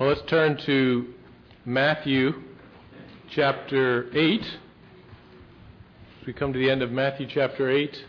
Well, let's turn to Matthew chapter 8. As we come to the end of Matthew chapter 8,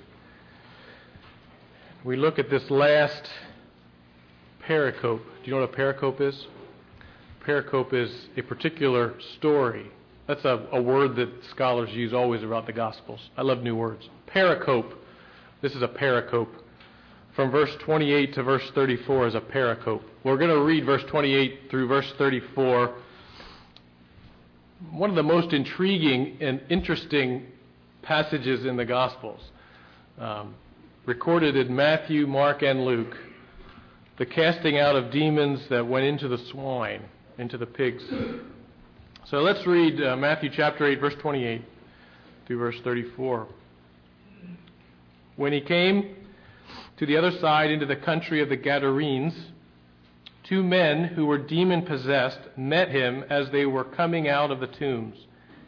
we look at this last pericope. Do you know what a pericope is? Pericope is a particular story. That's a word that scholars use always about the Gospels. I love new words. Pericope. This is a pericope. From verse 28 to verse 34 is a pericope. We're going to read verse 28 through verse 34. One of the most intriguing and interesting passages in the Gospels. Recorded in Matthew, Mark, and Luke. The casting out of demons that went into the swine, into the pigs. So let's read Matthew chapter 8, verse 28 through verse 34. When he came to the other side into the country of the Gadarenes, two men who were demon-possessed met him as they were coming out of the tombs.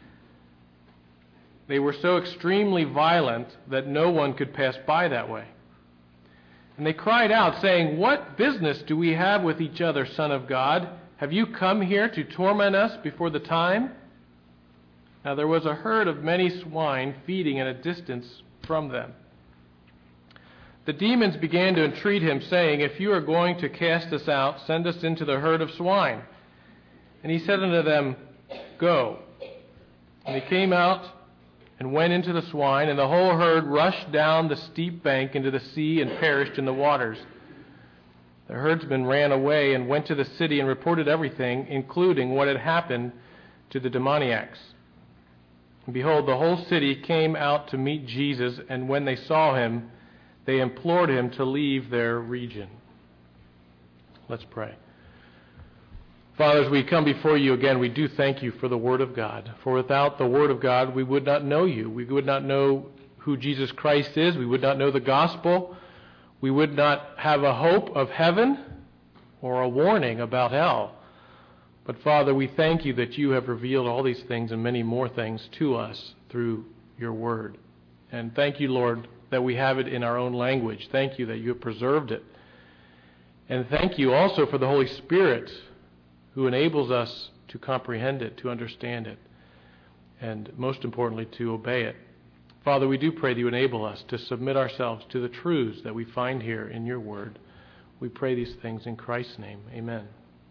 They were so extremely violent that no one could pass by that way. And they cried out, saying, "What business do we have with each other, Son of God? Have you come here to torment us before the time?" Now there was a herd of many swine feeding at a distance from them. The demons began to entreat him, saying, "If you are going to cast us out, send us into the herd of swine." And he said unto them, "Go." And they came out and went into the swine, and the whole herd rushed down the steep bank into the sea and perished in the waters. The herdsmen ran away and went to the city and reported everything, including what had happened to the demoniacs. And behold, the whole city came out to meet Jesus, and when they saw him, they implored him to leave their region. Let's pray. Father, as we come before you again, we do thank you for the Word of God. For without the Word of God, we would not know you. We would not know who Jesus Christ is. We would not know the gospel. We would not have a hope of heaven or a warning about hell. But Father, we thank you that you have revealed all these things and many more things to us through your Word. And thank you, Lord, that we have it in our own language. Thank you that you have preserved it. And thank you also for the Holy Spirit who enables us to comprehend it, to understand it, and most importantly, to obey it. Father, we do pray that you enable us to submit ourselves to the truths that we find here in your word. We pray these things in Christ's name. Amen.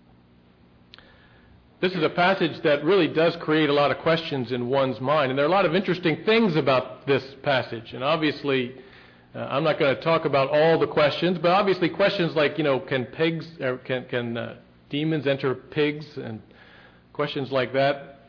This is a passage that really does create a lot of questions in one's mind, and there are a lot of interesting things about this passage. And obviously, I'm not going to talk about all the questions, but obviously questions like, can demons enter pigs, and questions like that,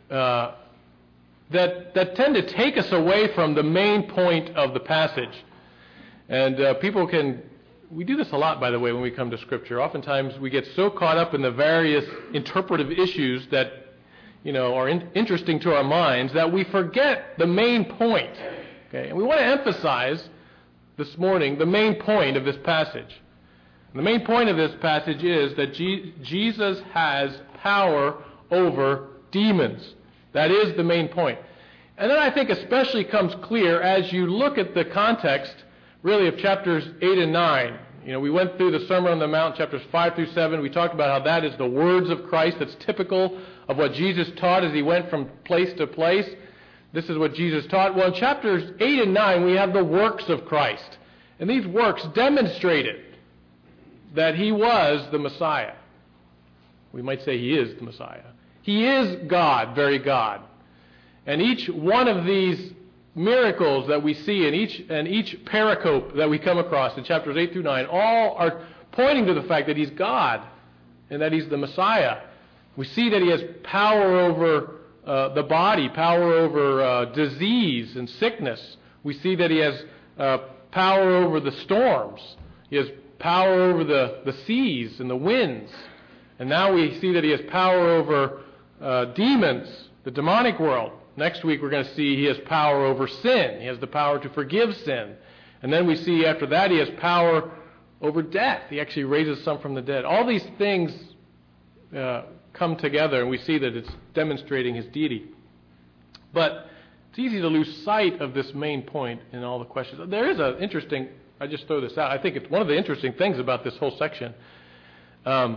that tend to take us away from the main point of the passage. And we do this a lot, by the way, when we come to Scripture. Oftentimes we get so caught up in the various interpretive issues that, are interesting to our minds that we forget the main point. Okay? And we want to emphasize this morning the main point of this passage. And the main point of this passage is that Jesus has power over demons. That is the main point. And then I think especially comes clear as you look at the context, really, of chapters 8 and 9. We went through the Sermon on the Mount, chapters 5 through 7. We talked about how that is the words of Christ. That's typical of what Jesus taught as he went from place to place. This is what Jesus taught. Well, in chapters 8 and 9, we have the works of Christ. And these works demonstrated that he was the Messiah. We might say he is the Messiah. He is God, very God. And each one of these miracles that we see in each pericope that we come across in chapters 8 through 9 all are pointing to the fact that he's God and that he's the Messiah. We see that he has power over the body, power over disease and sickness. We see that he has power over the storms. He has power over the seas and the winds. And now we see that he has power over demons, the demonic world. Next week we're going to see he has power over sin. He has the power to forgive sin. And then we see after that he has power over death. He actually raises some from the dead. All these things come together, and we see that it's demonstrating his deity. But it's easy to lose sight of this main point in all the questions. There is an interesting, I just throw this out, I think it's one of the interesting things about this whole section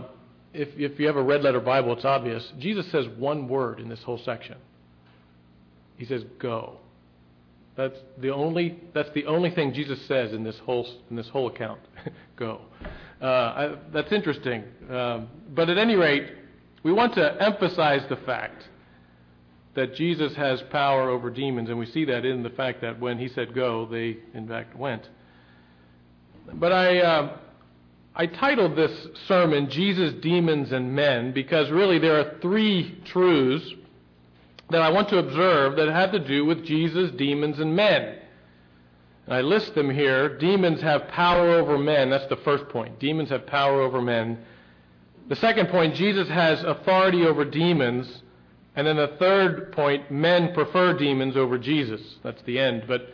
if you have a red letter Bible, it's obvious. Jesus says one word in this whole section. He says, go. That's the only thing Jesus says in this whole account. Go. That's interesting. But at any rate, we want to emphasize the fact that Jesus has power over demons, and we see that in the fact that when he said go, they in fact went. But I titled this sermon, Jesus, Demons, and Men, because really there are three truths that I want to observe that have to do with Jesus, demons, and men. And I list them here. Demons have power over men. That's the first point. Demons have power over men. The second point, Jesus has authority over demons. And then the third point, men prefer demons over Jesus. That's the end. But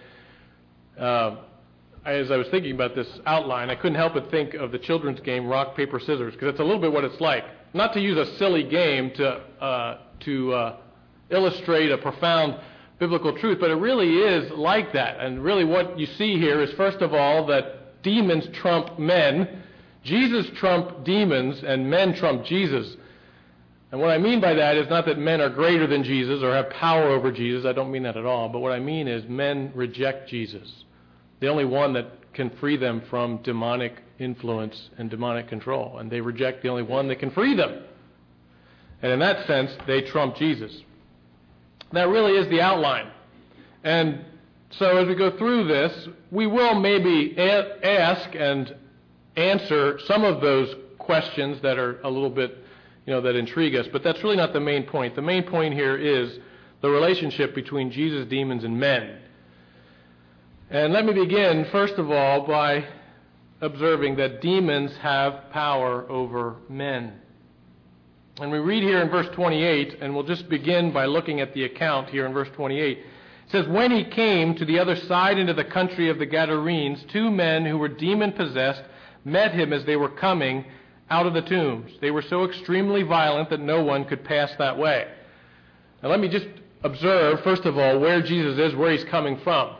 as I was thinking about this outline, I couldn't help but think of the children's game rock, paper, scissors, because it's a little bit what it's like. Not to use a silly game to illustrate a profound biblical truth, but it really is like that. And really what you see here is, first of all, that demons trump men, Jesus trump demons, and men trump Jesus. And what I mean by that is not that men are greater than Jesus or have power over Jesus. I don't mean that at all. But what I mean is men reject Jesus, the only one that can free them from demonic influence and demonic control. And they reject the only one that can free them. And in that sense, they trump Jesus. That really is the outline. And so as we go through this, we will maybe ask and answer some of those questions that are a little bit, that intrigue us. But that's really not the main point. The main point here is the relationship between Jesus, demons, and men. And let me begin, first of all, by observing that demons have power over men. And we read here in verse 28, and we'll just begin by looking at the account here in verse 28. It says, when he came to the other side into the country of the Gadarenes, two men who were demon-possessed met him as they were coming out of the tombs. They were so extremely violent that no one could pass that way. Now let me just observe, first of all, where Jesus is, where he's coming from.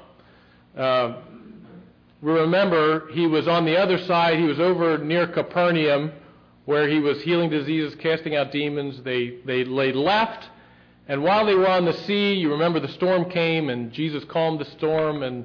We remember he was on the other side. He was over near Capernaum, where he was healing diseases, casting out demons. They laid left, and while they were on the sea, you remember the storm came, and Jesus calmed the storm and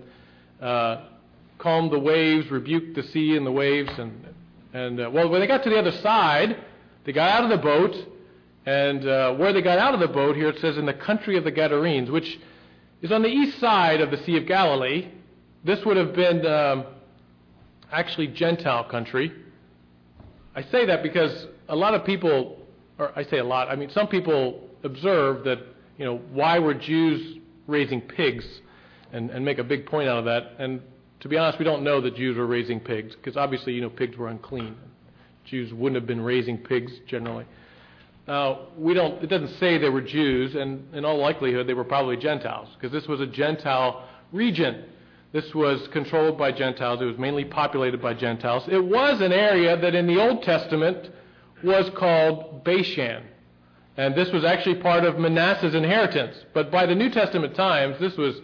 calmed the waves, rebuked the sea and the waves. And when they got to the other side, they got out of the boat, and where they got out of the boat, here it says in the country of the Gadarenes, which is on the east side of the Sea of Galilee. This would have been actually Gentile country. I say that because a lot of people, or I say a lot, I mean some people observe that, why were Jews raising pigs and make a big point out of that. And to be honest, we don't know that Jews were raising pigs, because obviously, pigs were unclean. Jews wouldn't have been raising pigs generally. Now, it doesn't say they were Jews, and in all likelihood, they were probably Gentiles, because this was a Gentile region. This was controlled by Gentiles. It was mainly populated by Gentiles. It was an area that in the Old Testament was called Bashan. And this was actually part of Manasseh's inheritance. But by the New Testament times, this was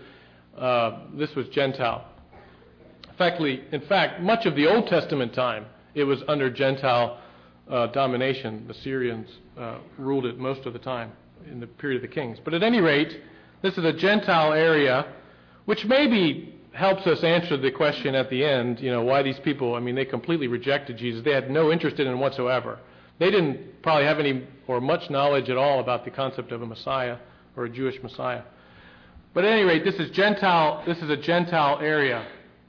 Gentile. In fact, much of the Old Testament time, it was under Gentile domination. The Syrians ruled it most of the time in the period of the kings. But at any rate, this is a Gentile area, which maybe helps us answer the question at the end, why these people, they completely rejected Jesus. They had no interest in him whatsoever. They didn't probably have any or much knowledge at all about the concept of a Messiah or a Jewish Messiah. But at any rate, this is a Gentile area.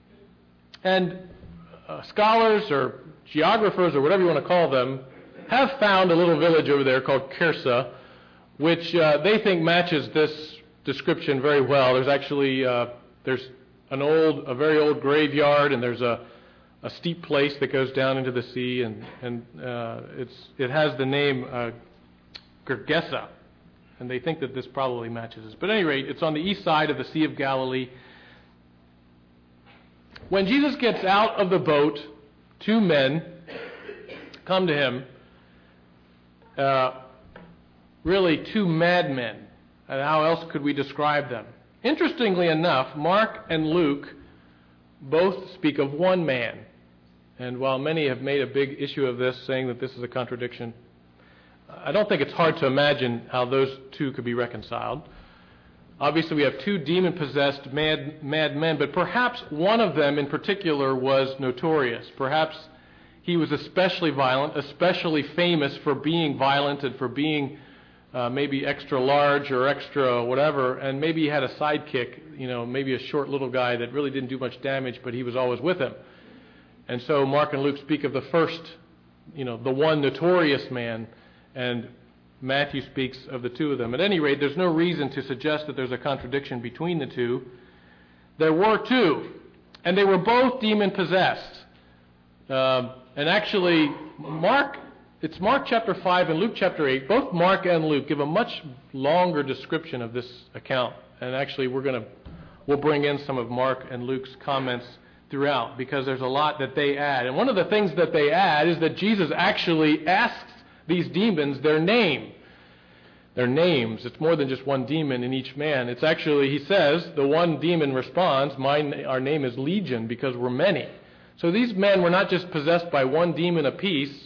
And scholars or geographers or whatever you want to call them have found a little village over there called Kyrsa, which they think matches this description very well. There's actually there's a very old graveyard, and there's a steep place that goes down into the sea, and it has the name Gergesa, and they think that this probably matches this. But at any rate, it's on the east side of the Sea of Galilee. When Jesus gets out of the boat, two men come to him, really two madmen, and how else could we describe them? Interestingly enough, Mark and Luke both speak of one man. And while many have made a big issue of this, saying that this is a contradiction, I don't think it's hard to imagine how those two could be reconciled. Obviously, we have two demon-possessed mad men, but perhaps one of them in particular was notorious. Perhaps he was especially violent, especially famous for being violent and for being maybe extra large or extra whatever, and maybe he had a sidekick, maybe a short little guy that really didn't do much damage, but he was always with him. And so Mark and Luke speak of the first, the one notorious man, and Matthew speaks of the two of them. At any rate, there's no reason to suggest that there's a contradiction between the two. There were two, and they were both demon-possessed. And actually, it's Mark chapter 5 and Luke chapter 8. Both Mark and Luke give a much longer description of this account. And actually, we'll bring in some of Mark and Luke's comments throughout, because there's a lot that they add. And one of the things that they add is that Jesus actually asks these demons their name. Their names. It's more than just one demon in each man. It's actually, he says, the one demon responds, our name is Legion, because we're many. So these men were not just possessed by one demon apiece.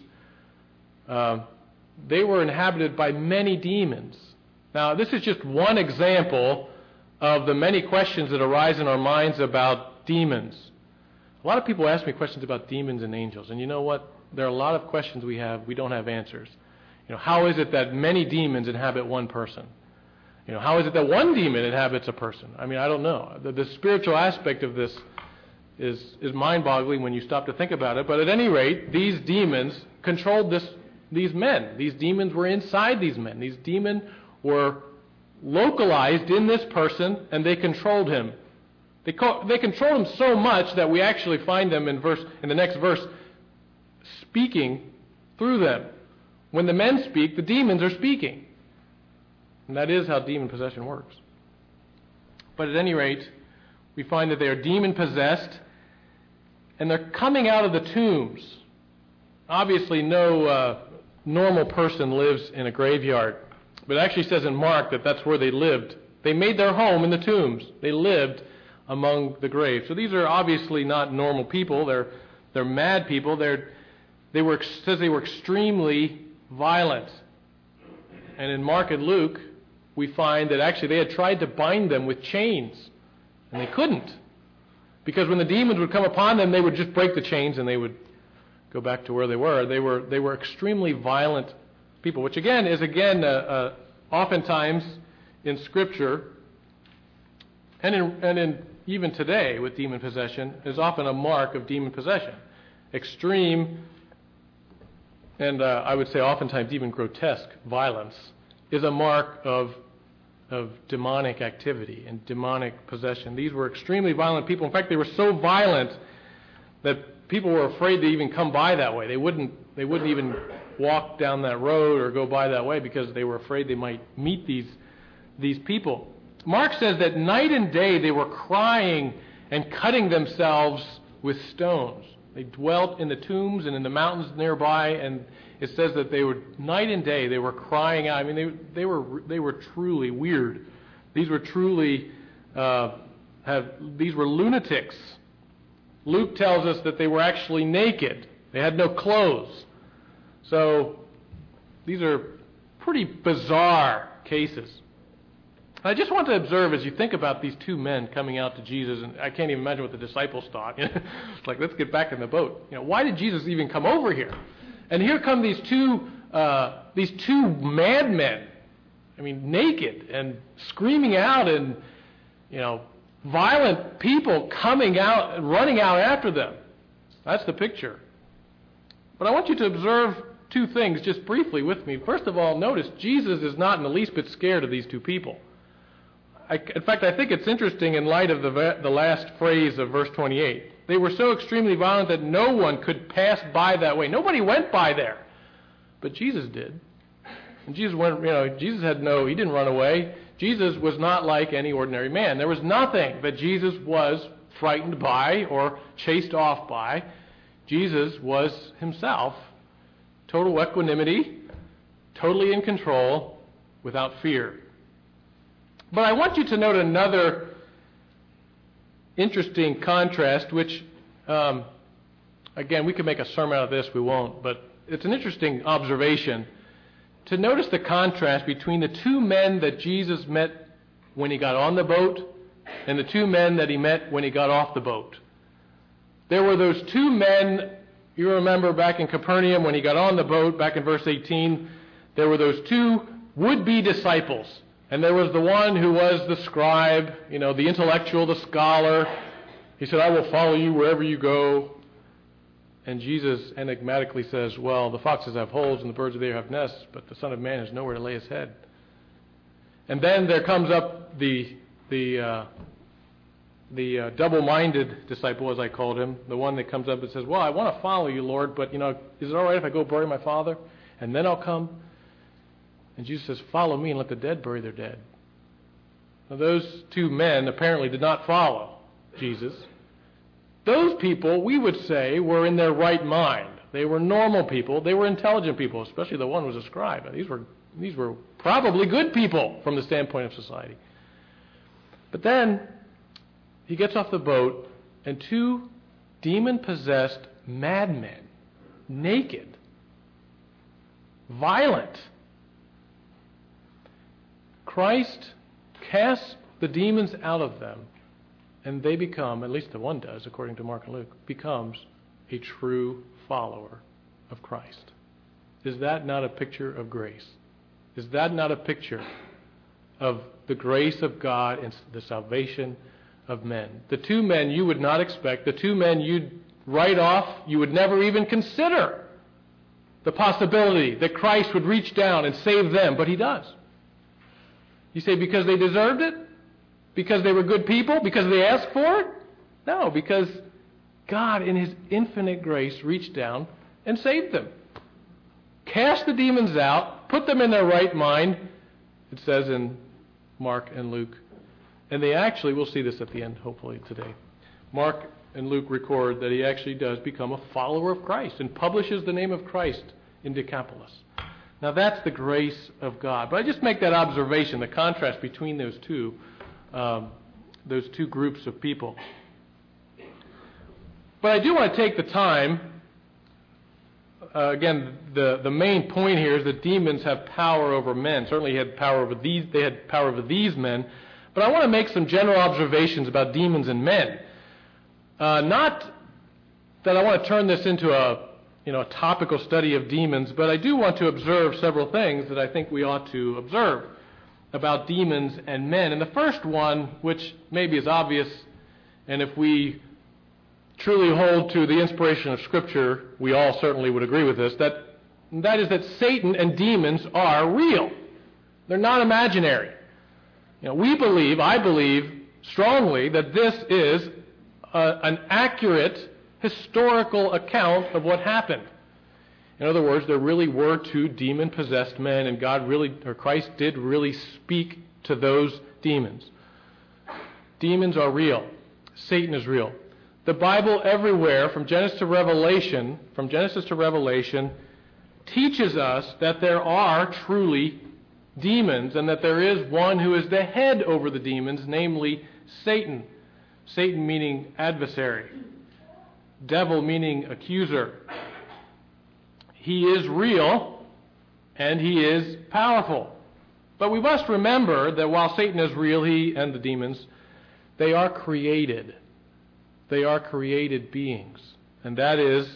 They were inhabited by many demons. Now, this is just one example of the many questions that arise in our minds about demons. A lot of people ask me questions about demons and angels, and you know what? There are a lot of questions we don't have answers. How is it that many demons inhabit one person? How is it that one demon inhabits a person? I don't know. The spiritual aspect of this is mind-boggling when you stop to think about it. But at any rate, these demons controlled these men. These demons were inside these men. These demons were localized in this person, and they controlled him. They controlled him so much that we actually find them in the next verse speaking through them. When the men speak, the demons are speaking. And that is how demon possession works. But at any rate, we find that they are demon-possessed, and they're coming out of the tombs. Obviously, no normal person lives in a graveyard. But it actually says in Mark that that's where they lived. They made their home in the tombs. They lived among the graves. So these are obviously not normal people. They're mad people. It says they were extremely violent. And in Mark and Luke, we find that actually they had tried to bind them with chains, and they couldn't. Because when the demons would come upon them, they would just break the chains and they would go back to where they were. They were extremely violent people, which again is oftentimes in Scripture and in even today with demon possession is often a mark of demon possession. Extreme and I would say oftentimes even grotesque violence is a mark of demonic activity and demonic possession. These were extremely violent people. In fact, they were so violent that people were afraid to even come by that way. They wouldn't even walk down that road or go by that way because they were afraid they might meet these people. Mark says that night and day they were crying and cutting themselves with stones. They dwelt in the tombs and in the mountains nearby, and it says that they were night and day they were crying out. I mean, they were truly weird. These were truly these were lunatics. Luke tells us that they were actually naked. They had no clothes. So these are pretty bizarre cases. I just want to observe as you think about these two men coming out to Jesus, and I can't even imagine what the disciples thought. It's like, let's get back in the boat. Why did Jesus even come over here? And here come these two madmen. I mean, naked and screaming out, and violent people coming out and running out after them. That's the picture. But I want you to observe two things just briefly with me. First of all, notice Jesus is not in the least bit scared of these two people. In fact, I think it's interesting in light of the last phrase of verse 28. They were so extremely violent that no one could pass by that way. Nobody went by there. But Jesus did. And Jesus went, he didn't run away. Jesus was not like any ordinary man. There was nothing that Jesus was frightened by or chased off by. Jesus was himself, total equanimity, totally in control, without fear. But I want you to note another interesting contrast, which, again, we could make a sermon out of this, we won't, but it's an interesting observation. to notice the contrast between the two men that Jesus met when he got on the boat and the two men that he met when he got off the boat. There were those two men, you remember back in Capernaum when he got on the boat, back in verse 18, there were those two would-be disciples. And there was the one who was the scribe, the intellectual, the scholar. He said, I will follow you wherever you go. And Jesus enigmatically says, well, the foxes have holes and the birds of the air have nests, but the Son of Man has nowhere to lay his head. And then there comes up the double-minded disciple, as I called him, the one that comes up and says, well, I want to follow you, Lord, but, is it all right if I go bury my father and then I'll come? And Jesus says, follow me and let the dead bury their dead. Now, those two men apparently did not follow Jesus. Those people, we would say, were in their right mind. They were normal people. They were intelligent people, especially the one who was a scribe. These were probably good people from the standpoint of society. But then he gets off the boat, and two demon-possessed madmen, naked, violent. Christ casts the demons out of them, and they become, at least the one does, according to Mark and Luke, becomes a true follower of Christ. Is that not a picture of grace? Is that not a picture of the grace of God and the salvation of men? The two men you would not expect, the two men you'd write off, you would never even consider the possibility that Christ would reach down and save them, but he does. You say because they deserved it? Because they were good people? Because they asked for it? No, because God in his infinite grace reached down and saved them. Cast the demons out, put them in their right mind, it says in Mark and Luke. And they actually, we'll see this at the end hopefully today, Mark and Luke record that he actually does become a follower of Christ and publishes the name of Christ in Decapolis. Now that's the grace of God. But I just make that observation, the contrast between those two groups of people. But I do want to take the time, again, the main point here is that demons have power over men. Certainly they had power over these men. But I want to make some general observations about demons and men. Not that I want to turn this into a topical study of demons, but I do want to observe several things that I think we ought to observe about demons and men. And the first one, which maybe is obvious, and if we truly hold to the inspiration of Scripture, we all certainly would agree with this, that is that Satan and demons are real. They're not imaginary. I believe strongly that this is an accurate historical account of what happened. In other words, there really were two demon-possessed men, and Christ did really speak to those demons. Demons are real. Satan is real. The Bible everywhere, from Genesis to Revelation, teaches us that there are truly demons, and that there is one who is the head over the demons, namely Satan. Satan meaning adversary. Devil meaning accuser. He is real, and he is powerful. But we must remember that while Satan is real, he and the demons, they are created. They are created beings. And that is,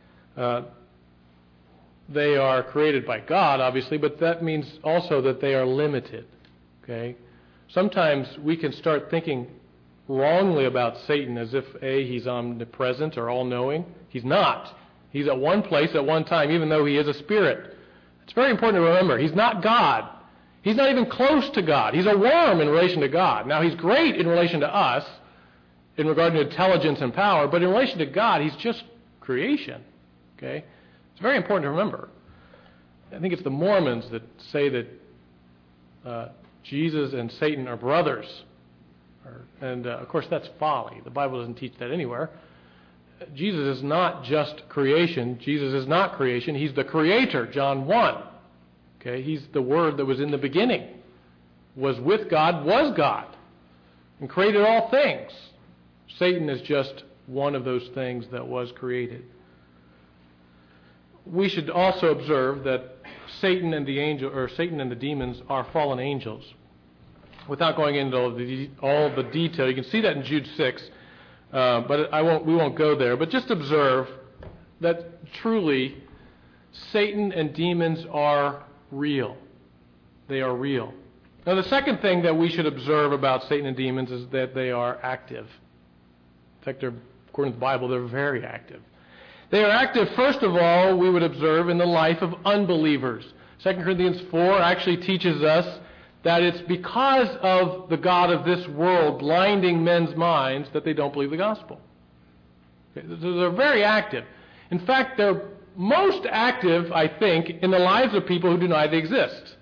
they are created by God, obviously, but that means also that they are limited. Okay? Sometimes we can start thinking wrongly about Satan as if, he's omnipresent or all-knowing. He's not. He's at one place at one time, even though he is a spirit. It's very important to remember. He's not God. He's not even close to God. He's a worm in relation to God. Now, he's great in relation to us, in regard to intelligence and power, but in relation to God, he's just creation. Okay? It's very important to remember. I think it's the Mormons that say that Jesus and Satan are brothers. And, of course, that's folly. The Bible doesn't teach that anywhere. Jesus is not just creation. Jesus is not creation. He's the creator, John 1. Okay? He's the Word that was in the beginning, was with God, was God, and created all things. Satan is just one of those things that was created. We should also observe that Satan and the demons are fallen angels. Without going into all the detail, you can see that in Jude 6, but we won't go there. But just observe that truly Satan and demons are real. They are real. Now, the second thing that we should observe about Satan and demons is that they are active. In fact, according to the Bible, they're very active. They are active, first of all, we would observe in the life of unbelievers. 2 Corinthians 4 actually teaches us that it's because of the god of this world blinding men's minds that they don't believe the gospel. Okay, so they're very active. In fact, they're most active, I think, in the lives of people who deny they exist.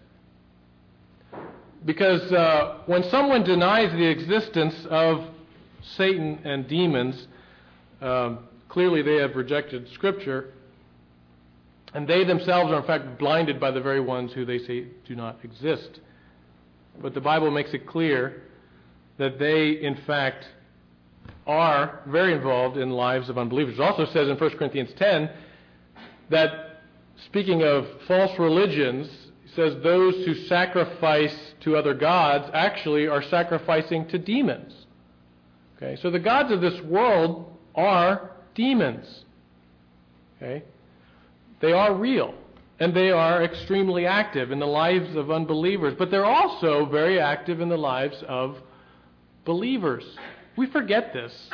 Because when someone denies the existence of Satan and demons, clearly they have rejected Scripture, and they themselves are in fact blinded by the very ones who they say do not exist. But the Bible makes it clear that they, in fact, are very involved in the lives of unbelievers. It also says in 1 Corinthians 10 that, speaking of false religions, it says those who sacrifice to other gods actually are sacrificing to demons. Okay, so the gods of this world are demons. Okay? They are real, and they are extremely active in the lives of unbelievers, but they're also very active in the lives of believers. We forget this.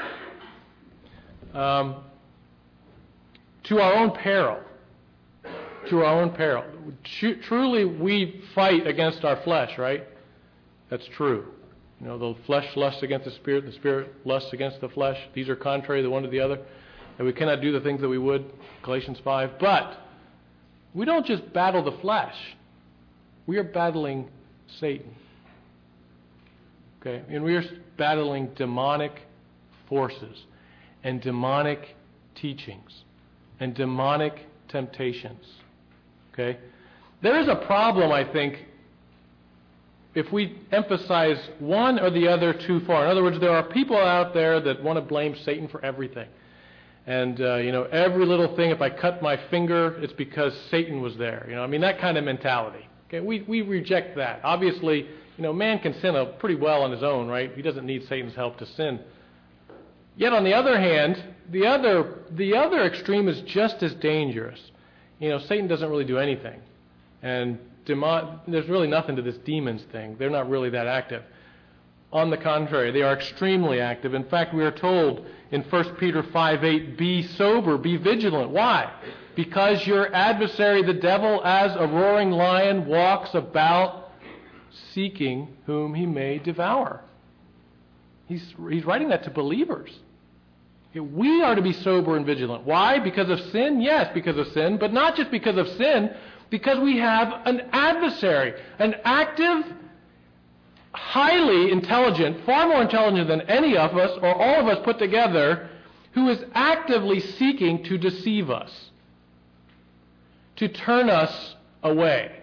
To our own peril. To our own peril. Truly, we fight against our flesh, right? That's true. You know, the flesh lusts against the spirit lusts against the flesh. These are contrary the one to the other. And we cannot do the things that we would, Galatians 5. But we don't just battle the flesh. We are battling Satan. Okay? And we are battling demonic forces and demonic teachings and demonic temptations. Okay? There is a problem, I think, if we emphasize one or the other too far. In other words, there are people out there that want to blame Satan for everything. And, every little thing, if I cut my finger, it's because Satan was there. That kind of mentality. Okay, we reject that. Obviously, man can sin pretty well on his own, right? He doesn't need Satan's help to sin. Yet, on the other hand, the other extreme is just as dangerous. Satan doesn't really do anything. And there's really nothing to this demons thing. They're not really that active. On the contrary, they are extremely active. In fact, we are told in 1 Peter 5:8, be sober, be vigilant. Why? Because your adversary, the devil, as a roaring lion, walks about seeking whom he may devour. He's writing that to believers. We are to be sober and vigilant. Why? Because of sin? Yes, because of sin. But not just because of sin, because we have an adversary, an active, highly intelligent, far more intelligent than any of us or all of us put together, who is actively seeking to deceive us, to turn us away,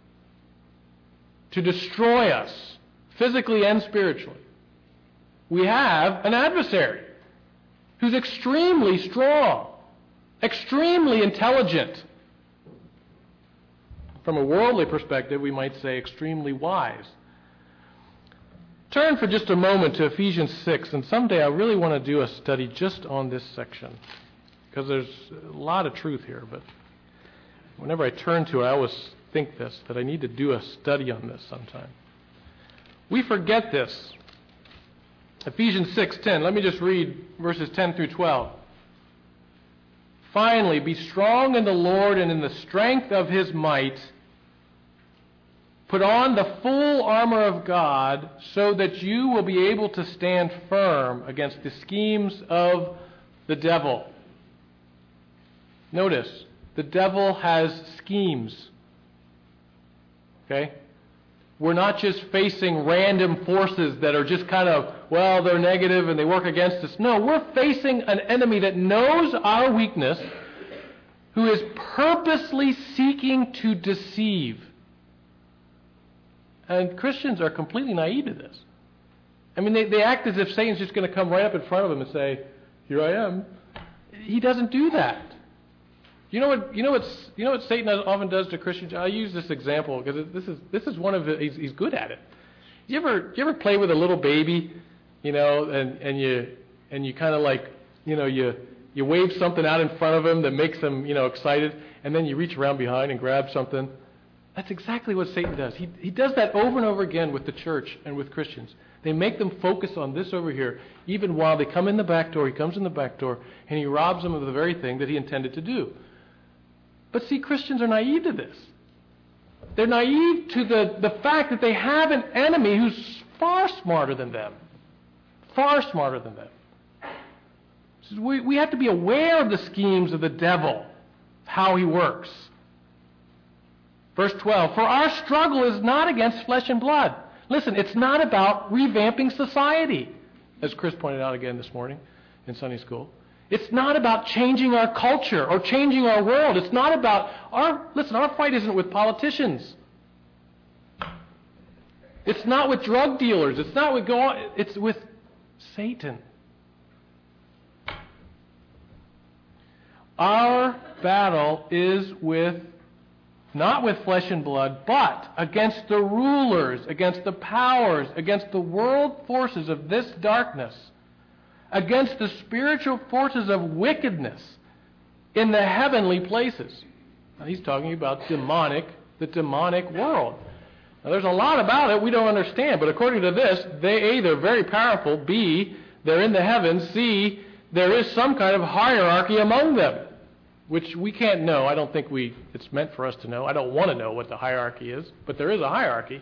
to destroy us, physically and spiritually. We have an adversary who's extremely strong, extremely intelligent. From a worldly perspective, we might say extremely wise. Turn for just a moment to Ephesians 6, and someday I really want to do a study just on this section, because there's a lot of truth here, but whenever I turn to it, I always think that I need to do a study on this sometime. We forget this. Ephesians 6:10, let me just read verses 10 through 12. Finally, be strong in the Lord and in the strength of his might. Put on the full armor of God so that you will be able to stand firm against the schemes of the devil. Notice, the devil has schemes. Okay? We're not just facing random forces that are just kind of, they're negative and they work against us. No, we're facing an enemy that knows our weakness, who is purposely seeking to deceive. And Christians are completely naive to this. They act as if Satan's just going to come right up in front of them and say, here I am. He doesn't do that. You know what Satan often does to Christians? I use this example because this is one of he's good at it. You ever play with a little baby, and you kind of like, you wave something out in front of him that makes them, excited, and then you reach around behind and grab something. That's exactly what Satan does. He does that over and over again with the church and with Christians. They make them focus on this over here, even while they come in the back door. He comes in the back door, and he robs them of the very thing that he intended to do. But see, Christians are naive to this. They're naive to the fact that they have an enemy who's far smarter than them. Far smarter than them. We have to be aware of the schemes of the devil, how he works. Verse 12, for our struggle is not against flesh and blood. Listen, it's not about revamping society, as Chris pointed out again this morning in Sunday school. It's not about changing our culture or changing our world. It's not about our fight isn't with politicians. It's not with drug dealers. It's with Satan. Our battle is not with flesh and blood, but against the rulers, against the powers, against the world forces of this darkness, against the spiritual forces of wickedness in the heavenly places. Now, he's talking about the demonic world. Now, there's a lot about it we don't understand, but according to this, A, they're very powerful, B, they're in the heavens, C, there is some kind of hierarchy among them, which we can't know. I don't think it's meant for us to know. I don't want to know what the hierarchy is, but there is a hierarchy.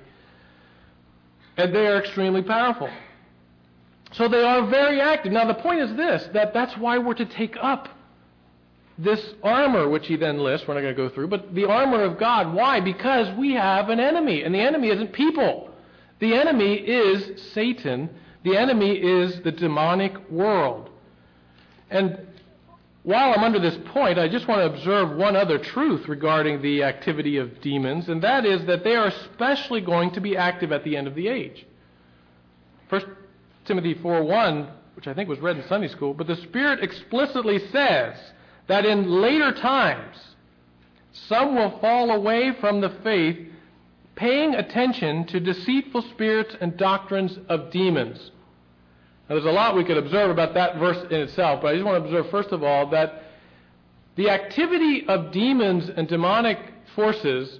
And they are extremely powerful. So they are very active. Now the point is this, that's why we're to take up this armor, which he then lists, we're not going to go through, but the armor of God. Why? Because we have an enemy, and the enemy isn't people. The enemy is Satan. The enemy is the demonic world. And while I'm under this point, I just want to observe one other truth regarding the activity of demons, and that is that they are especially going to be active at the end of the age. 1 Timothy 4:1, which I think was read in Sunday school, but the Spirit explicitly says that in later times some will fall away from the faith, paying attention to deceitful spirits and doctrines of demons. Now, there's a lot we could observe about that verse in itself, but I just want to observe, first of all, that the activity of demons and demonic forces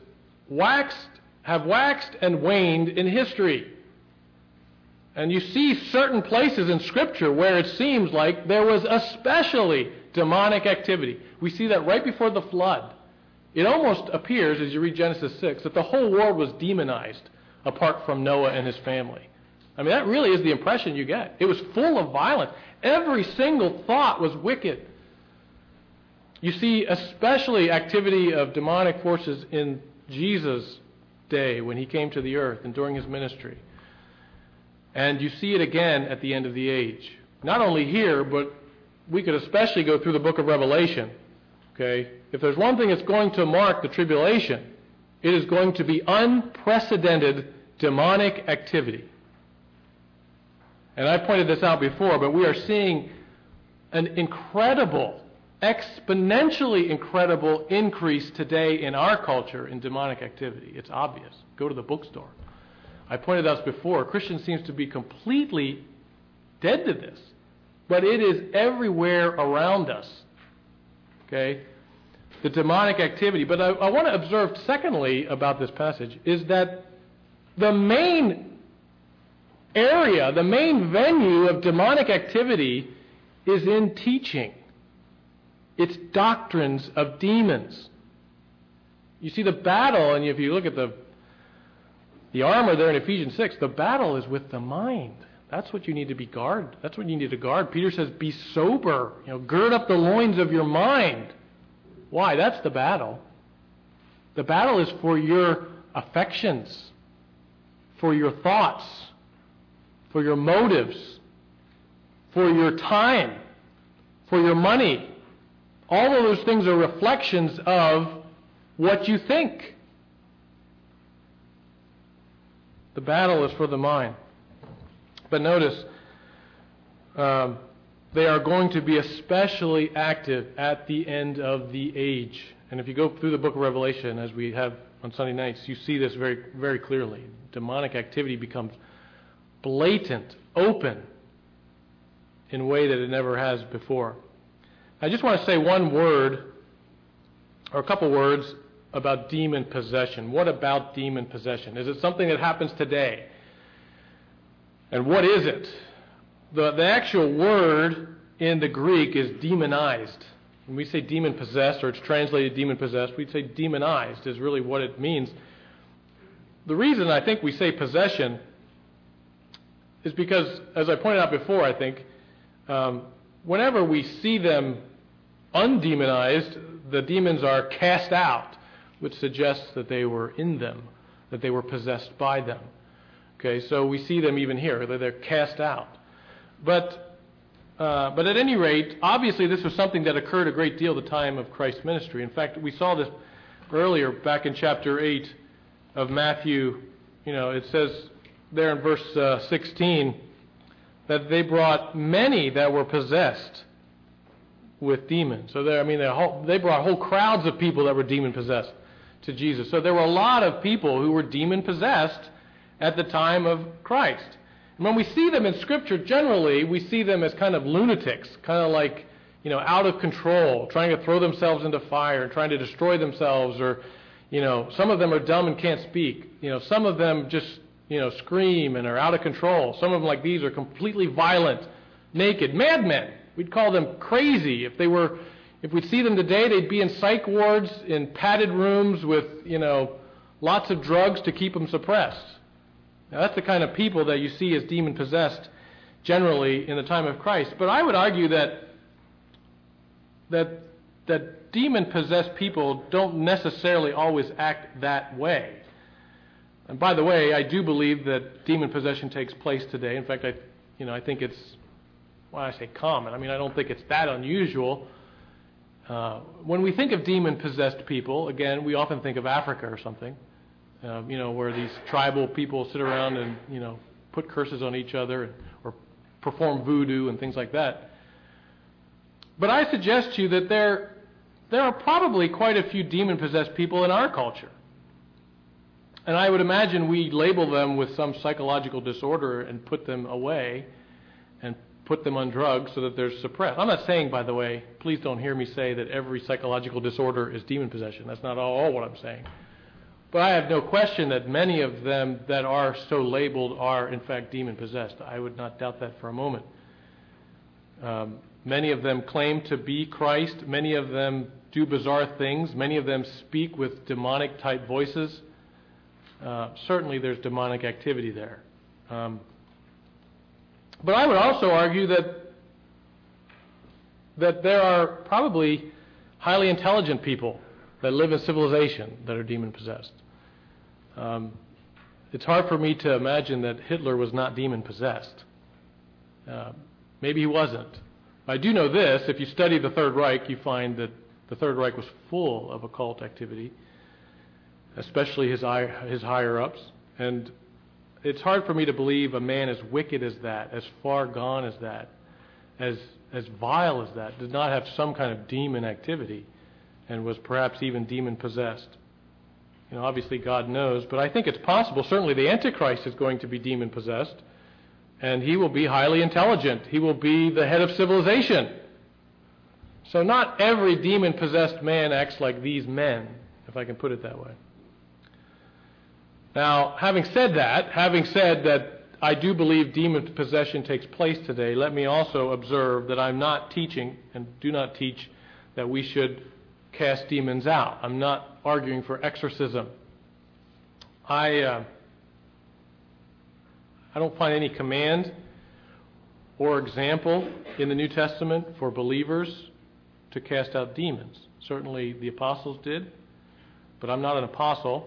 have waxed and waned in history. And you see certain places in Scripture where it seems like there was especially demonic activity. We see that right before the flood. It almost appears, as you read Genesis 6, that the whole world was demonized apart from Noah and his family. I mean, that really is the impression you get. It was full of violence. Every single thought was wicked. You see especially activity of demonic forces in Jesus' day when he came to the earth and during his ministry. And you see it again at the end of the age. Not only here, but we could especially go through the book of Revelation. Okay? If there's one thing that's going to mark the tribulation, it is going to be unprecedented demonic activity. And I pointed this out before, but we are seeing an incredible, exponentially incredible increase today in our culture in demonic activity. It's obvious. Go to the bookstore. I pointed out before, Christian seems to be completely dead to this. But it is everywhere around us. Okay? The demonic activity. But I want to observe, secondly, about this passage, is that the main area, the main venue of demonic activity is in teaching. It's doctrines of demons. You see the battle, and if you look at the armor there in Ephesians 6, the battle is with the mind. That's what you need to be guard. That's what you need to guard. Peter says, be sober. Gird up the loins of your mind. Why? That's the battle. The battle is for your affections, for your thoughts, for your motives, for your time, for your money. All of those things are reflections of what you think. The battle is for the mind. But notice, they are going to be especially active at the end of the age. And if you go through the book of Revelation, as we have on Sunday nights, you see this very, very clearly. Demonic activity becomes blatant, open, in a way that it never has before. I just want to say one word, or a couple words, about demon possession. What about demon possession? Is it something that happens today? And what is it? The actual word in the Greek is demonized. When we say demon-possessed, or it's translated demon-possessed, we'd say demonized is really what it means. The reason I think we say possession is because, as I pointed out before, I think, whenever we see them undemonized, the demons are cast out, which suggests that they were in them, that they were possessed by them. Okay, so we see them even here, that they're cast out. But at any rate, obviously this was something that occurred a great deal at the time of Christ's ministry. In fact, we saw this earlier back in chapter 8 of Matthew. It says there in verse 16 that they brought many that were possessed with demons. So they brought whole crowds of people that were demon-possessed to Jesus. So there were a lot of people who were demon-possessed at the time of Christ. And when we see them in Scripture, generally, we see them as kind of lunatics, kind of like, out of control, trying to throw themselves into fire, trying to destroy themselves, or, some of them are dumb and can't speak. Some of them just, scream and are out of control. Some of them, like these, are completely violent, naked, madmen. We'd call them crazy. If we'd see them today, they'd be in psych wards, in padded rooms with, lots of drugs to keep them suppressed. Now, that's the kind of people that you see as demon-possessed generally in the time of Christ. But I would argue that demon-possessed people don't necessarily always act that way. And by the way, I do believe that demon possession takes place today. In fact, I think it's, I say common. I don't think it's that unusual. When we think of demon-possessed people, again, we often think of Africa or something. Where these tribal people sit around and, put curses on each other or perform voodoo and things like that. But I suggest to you that there are probably quite a few demon-possessed people in our culture. And I would imagine we label them with some psychological disorder and put them away and put them on drugs so that they're suppressed. I'm not saying, by the way, please don't hear me say that every psychological disorder is demon possession. That's not all what I'm saying. But I have no question that many of them that are so labeled are, in fact, demon-possessed. I would not doubt that for a moment. Many of them claim to be Christ. Many of them do bizarre things. Many of them speak with demonic-type voices. Certainly there's demonic activity there. But I would also argue that there are probably highly intelligent people that live in civilization that are demon-possessed. It's hard for me to imagine that Hitler was not demon-possessed. Maybe he wasn't. I do know this: if you study the Third Reich, you find that the Third Reich was full of occult activity, especially his higher-ups. And it's hard for me to believe a man as wicked as that, as far gone as that, as vile as that, did not have some kind of demon activity and was perhaps even demon-possessed. Obviously God knows, but I think it's possible. Certainly the Antichrist is going to be demon-possessed, and he will be highly intelligent. He will be the head of civilization. So not every demon-possessed man acts like these men, if I can put it that way. Now, having said that I do believe demon possession takes place today, let me also observe that I'm not teaching and do not teach that we should cast demons out. I'm not arguing for exorcism. I don't find any command or example in the New Testament for believers to cast out demons. Certainly the apostles did, but I'm not an apostle.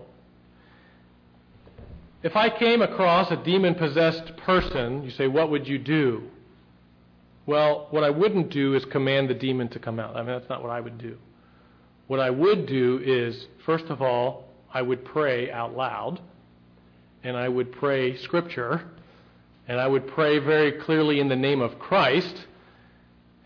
If I came across a demon-possessed person, you say, what would you do? Well, what I wouldn't do is command the demon to come out. That's not what I would do. What I would do is, first of all, I would pray out loud, and I would pray Scripture, and I would pray very clearly in the name of Christ,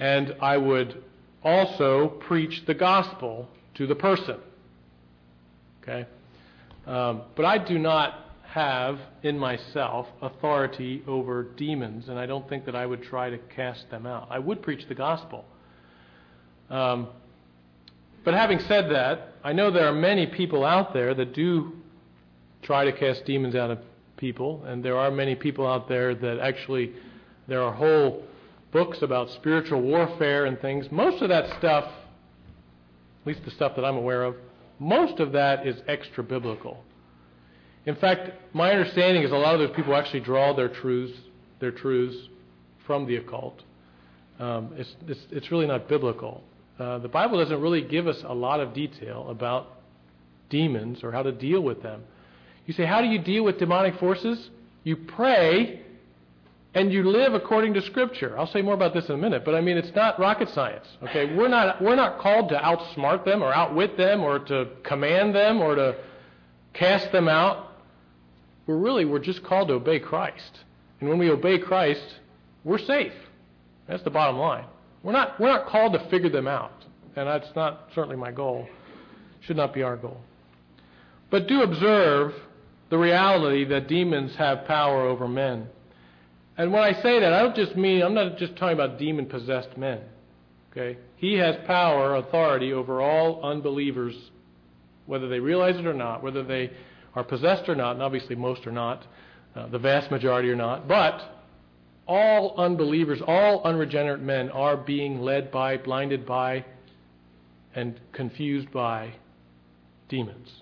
and I would also preach the gospel to the person. Okay? But I do not have in myself authority over demons, and I don't think that I would try to cast them out. I would preach the gospel. But having said that, I know there are many people out there that do try to cast demons out of people, and there are many people out there that actually, there are whole books about spiritual warfare and things. Most of that stuff, at least the stuff that I'm aware of, most of that is extra-biblical. In fact, my understanding is a lot of those people actually draw their truths from the occult. It's really not biblical. The Bible doesn't really give us a lot of detail about demons or how to deal with them. You say, how do you deal with demonic forces? You pray and you live according to Scripture. I'll say more about this in a minute, but I mean, it's not rocket science. Okay, we're not called to outsmart them or outwit them or to command them or to cast them out. We're just called to obey Christ. And when we obey Christ, we're safe. That's the bottom line. We're not called to figure them out, and that's not certainly my goal. Should not be our goal. But do observe the reality that demons have power over men. And when I say that, I'm not just talking about demon-possessed men. Okay? He has power, authority over all unbelievers, whether they realize it or not, whether they are possessed or not, and obviously most are not, the vast majority are not, but all unbelievers, all unregenerate men are being led by, blinded by, and confused by demons.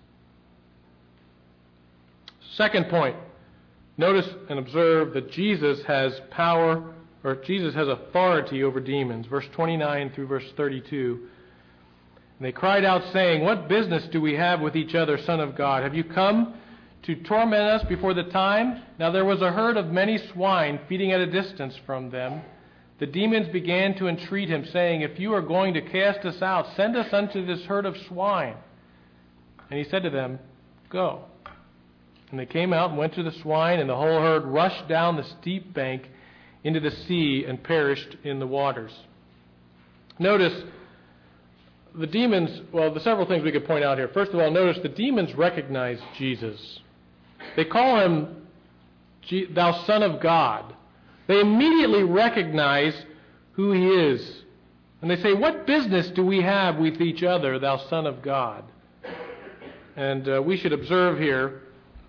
Second point, notice and observe that Jesus has power, or Jesus has authority over demons. Verse 29 through verse 32. And they cried out, saying, "What business do we have with each other, Son of God? Have you come to torment us before the time?" Now there was a herd of many swine feeding at a distance from them. The demons began to entreat him, saying, "If you are going to cast us out, send us unto this herd of swine." And he said to them, "Go." And they came out and went to the swine, and the whole herd rushed down the steep bank into the sea and perished in the waters. Notice the demons, the several things we could point out here. First of all, notice the demons recognize Jesus. They call him, "Thou Son of God." They immediately recognize who he is. And they say, "What business do we have with each other, thou Son of God?" And we should observe here,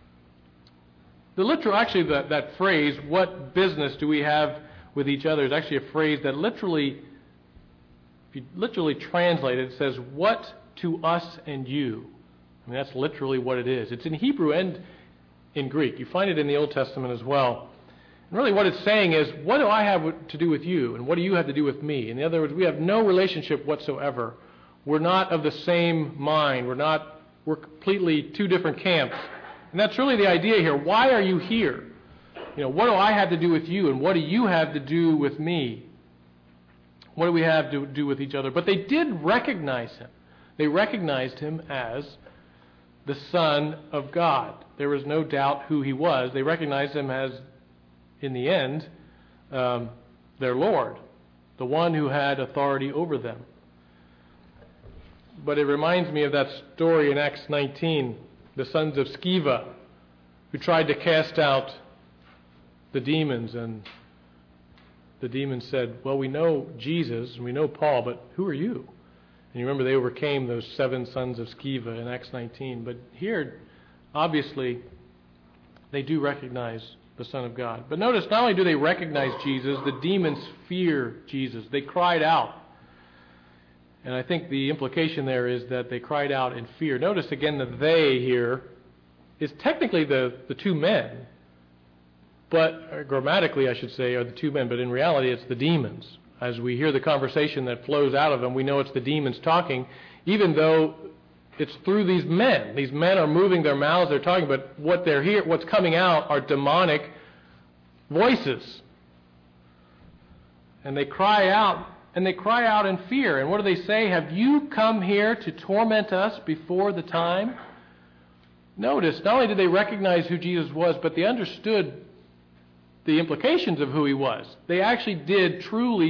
that phrase, "What business do we have with each other," is actually a phrase that literally, if you literally translate it, it says, "What to us and you?" I mean, that's literally what it is. It's in Hebrew and in Greek. You find it in the Old Testament as well. And really what it's saying is, what do I have to do with you, and what do you have to do with me? In other words, we have no relationship whatsoever. We're not of the same mind. We're completely two different camps. And that's really the idea here. Why are you here? What do I have to do with you, and what do you have to do with me? What do we have to do with each other? But they did recognize him. They recognized him as the Son of God. There was no doubt who he was. They recognized him as, in the end, their Lord, the one who had authority over them. But it reminds me of that story in Acts 19, the sons of Sceva, who tried to cast out the demons, and the demons said, "Well, we know Jesus, and we know Paul, but who are you?" And you remember they overcame those 7 sons of Sceva in Acts 19. But here, obviously, they do recognize the Son of God. But notice, not only do they recognize Jesus, the demons fear Jesus. They cried out. And I think the implication there is that they cried out in fear. Notice again that "they" here is technically the two men, but grammatically I should say are the two men, but in reality it's the demons. As we hear the conversation that flows out of them, we know it's the demons talking, even though it's through these men. These men are moving their mouths, they're talking, but what's coming out are demonic voices. And they cry out in fear. And what do they say? "Have you come here to torment us before the time?" Notice, not only did they recognize who Jesus was, but they understood the implications of who he was. They actually did truly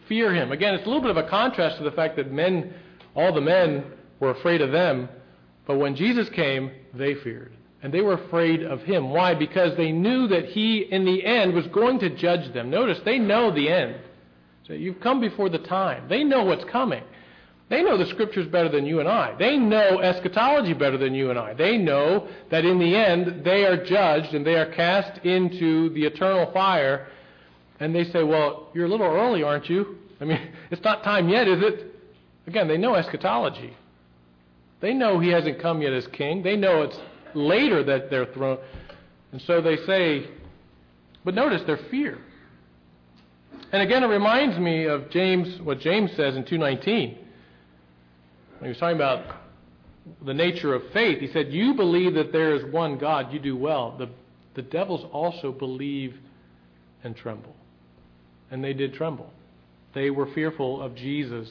fear him. Again, it's a little bit of a contrast to the fact that all the men were afraid of them, but when Jesus came, they feared. And they were afraid of him. Why? Because they knew that he, in the end, was going to judge them. Notice, they know the end. So you've come before the time. They know what's coming. They know the Scriptures better than you and I. They know eschatology better than you and I. They know that in the end, they are judged and they are cast into the eternal fire. And they say, well, you're a little early, aren't you? I mean, it's not time yet, is it? Again, they know eschatology. They know he hasn't come yet as king. They know it's later that they're thrown. And so they say, but notice their fear. And again, it reminds me of what James says in 2:19. When he was talking about the nature of faith, he said, you believe that there is one God, you do well. The devils also believe and tremble. And they did tremble. They were fearful of Jesus.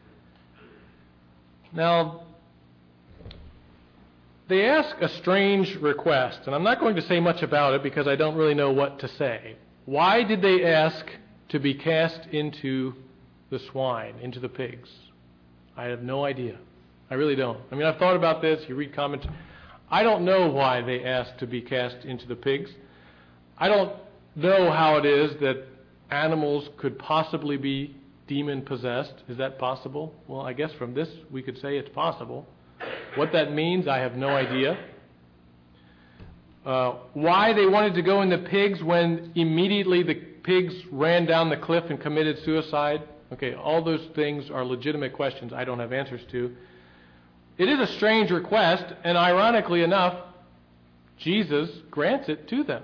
Now, they ask a strange request, and I'm not going to say much about it because I don't really know what to say. Why did they ask to be cast into the swine, into the pigs? I have no idea. I really don't. I mean, I've thought about this. You read comments. I don't know why they asked to be cast into the pigs. I don't know how it is that animals could possibly be demon-possessed. Is that possible? Well, I guess from this we could say it's possible. What that means, I have no idea. Why they wanted to go in the pigs when immediately the pigs ran down the cliff and committed suicide. Okay, all those things are legitimate questions I don't have answers to. It is a strange request, and ironically enough, Jesus grants it to them.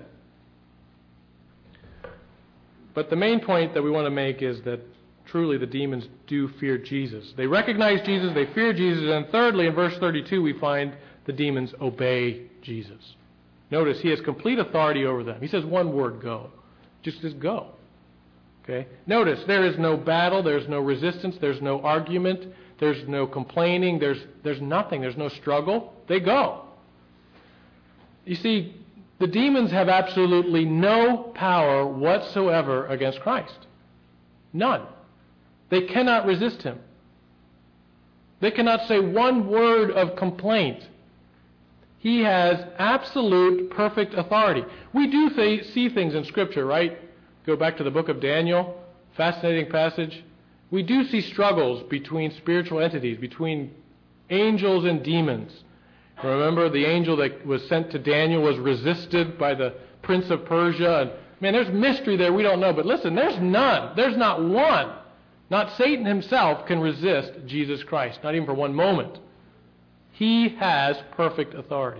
But the main point that we want to make is that truly the demons do fear Jesus. They recognize Jesus, they fear Jesus, and thirdly, in verse 32, we find the demons obey Jesus. Notice, he has complete authority over them. He says one word, go. Just go. Okay? Notice, there is no battle, there's no resistance, there's no argument, there's no complaining, there's nothing, there's no struggle. They go. You see, the demons have absolutely no power whatsoever against Christ. None. They cannot resist him. They cannot say one word of complaint. He has absolute, perfect authority. We do see things in Scripture, right? Go back to the book of Daniel, fascinating passage. We do see struggles between spiritual entities, between angels and demons. Remember, the angel that was sent to Daniel was resisted by the prince of Persia. And, man, there's mystery there we don't know. But listen, there's none. There's not one. Not Satan himself can resist Jesus Christ, not even for one moment. He has perfect authority.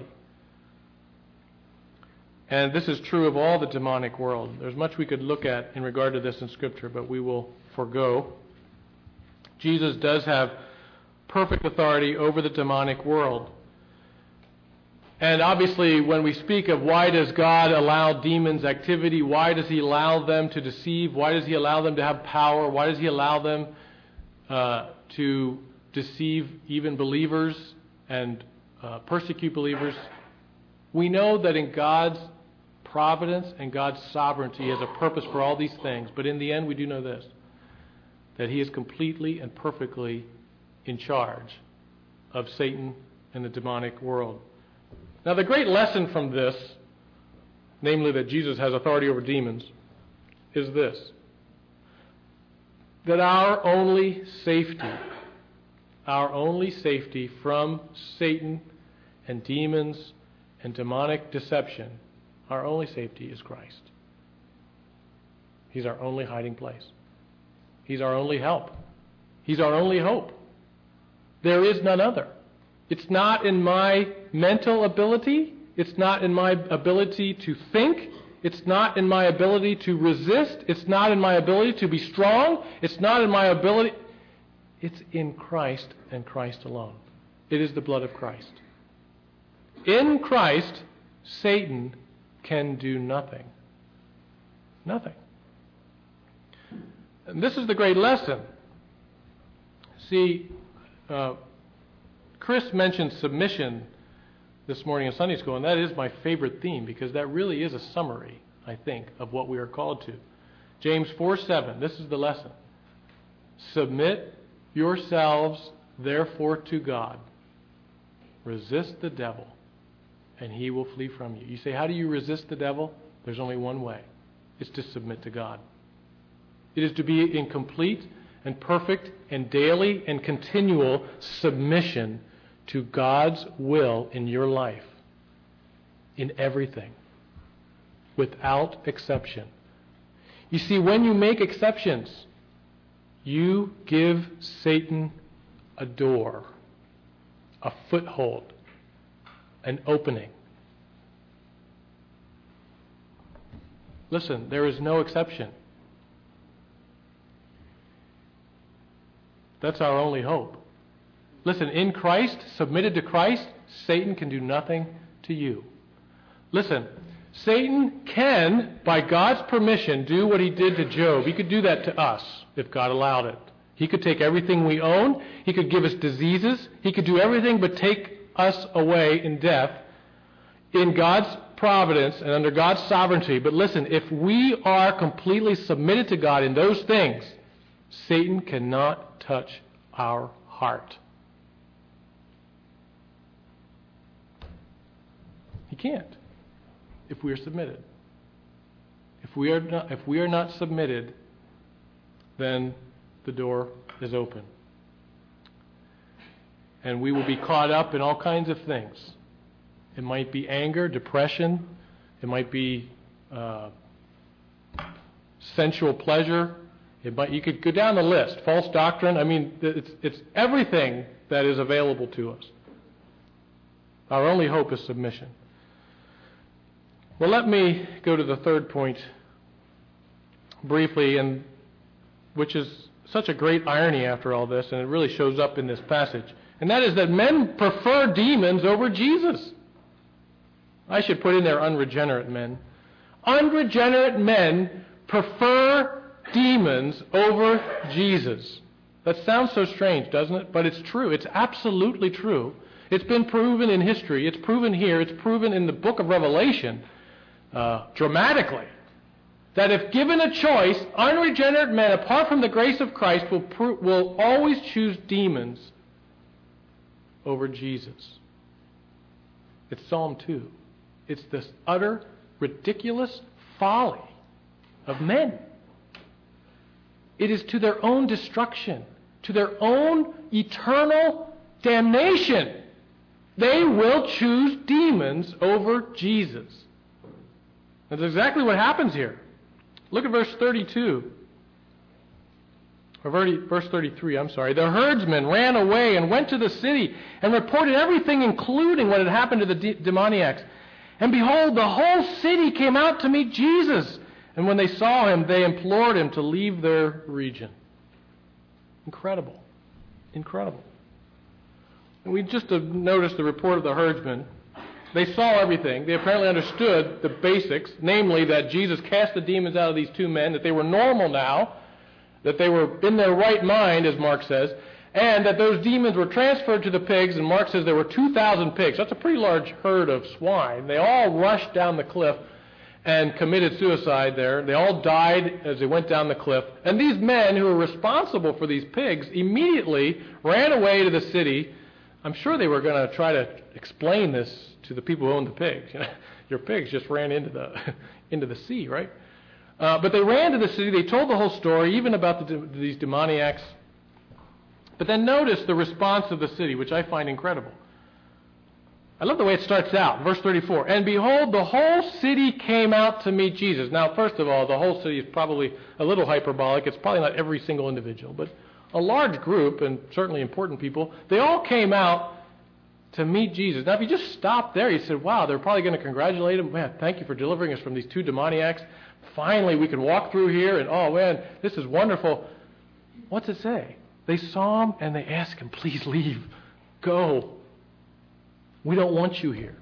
And this is true of all the demonic world. There's much we could look at in regard to this in Scripture, but we will forego. Jesus does have perfect authority over the demonic world. And obviously, when we speak of why does God allow demons' activity, why does he allow them to deceive, why does he allow them to have power, why does he allow them to deceive even believers and persecute believers, we know that in God's providence and God's sovereignty, he has a purpose for all these things. But in the end, we do know this, that he is completely and perfectly in charge of Satan and the demonic world. Now, the great lesson from this, namely that Jesus has authority over demons, is this: that our only safety from Satan and demons and demonic deception, our only safety is Christ. He's our only hiding place. He's our only help. He's our only hope. There is none other. It's not in my mental ability. It's not in my ability to think. It's not in my ability to resist. It's not in my ability to be strong. It's not in my ability. It's in Christ and Christ alone. It is the blood of Christ. In Christ, Satan can do nothing. Nothing. And this is the great lesson. See, Chris mentioned submission this morning in Sunday school, and that is my favorite theme because that really is a summary, I think, of what we are called to. James 4:7, this is the lesson. Submit yourselves, therefore, to God. Resist the devil, and he will flee from you. You say, how do you resist the devil? There's only one way. It's to submit to God. It is to be in complete and perfect and daily and continual submission to God's will in your life, in everything, without exception. You see, when you make exceptions, you give Satan a door, a foothold, an opening. Listen, there is no exception. That's our only hope. Listen, in Christ, submitted to Christ, Satan can do nothing to you. Listen, Satan can, by God's permission, do what he did to Job. He could do that to us if God allowed it. He could take everything we own. He could give us diseases. He could do everything but take us away in death in God's providence and under God's sovereignty. But listen, if we are completely submitted to God in those things, Satan cannot touch our heart. He can't if we are submitted. If we are not submitted, then the door is open. And we will be caught up in all kinds of things. It might be anger, depression. It might be sensual pleasure. You could go down the list. False doctrine. I mean, it's everything that is available to us. Our only hope is submission. Well, let me go to the third point briefly, and which is such a great irony after all this, and it really shows up in this passage. And that is that men prefer demons over Jesus. I should put in there unregenerate men. Unregenerate men prefer demons over Jesus. That sounds so strange, doesn't it? But it's true. It's absolutely true. It's been proven in history. It's proven here. It's proven in the book of Revelation dramatically. That if given a choice, unregenerate men, apart from the grace of Christ, will always choose demons over Jesus. It's Psalm 2. It's this utter, ridiculous folly of men. It is to their own destruction, to their own eternal damnation. They will choose demons over Jesus. That's exactly what happens here. Look at verse 32. Or verse 33, I'm sorry. The herdsmen ran away and went to the city and reported everything, including what had happened to the demoniacs. And behold, the whole city came out to meet Jesus. And when they saw him, they implored him to leave their region. Incredible. Incredible. And we just noticed the report of the herdsmen. They saw everything. They apparently understood the basics, namely that Jesus cast the demons out of these two men, that they were normal now, that they were in their right mind, as Mark says, and that those demons were transferred to the pigs, and Mark says there were 2,000 pigs. That's a pretty large herd of swine. They all rushed down the cliff and committed suicide there. They all died as they went down the cliff. And these men who were responsible for these pigs immediately ran away to the city. I'm sure they were going to try to explain this to the people who owned the pigs. Your pigs just ran into the sea, right? But they ran to the city. They told the whole story, even about these demoniacs. But then notice the response of the city, which I find incredible. I love the way it starts out. Verse 34, and behold, the whole city came out to meet Jesus. Now, first of all, the whole city is probably a little hyperbolic. It's probably not every single individual, but a large group, and certainly important people, they all came out to meet Jesus. Now, if you just stop there, you said, wow, they're probably going to congratulate him. Man, thank you for delivering us from these two demoniacs. Finally, we can walk through here, and oh, man, this is wonderful. What's it say? They saw him, and they asked him, please leave. Go. We don't want you here.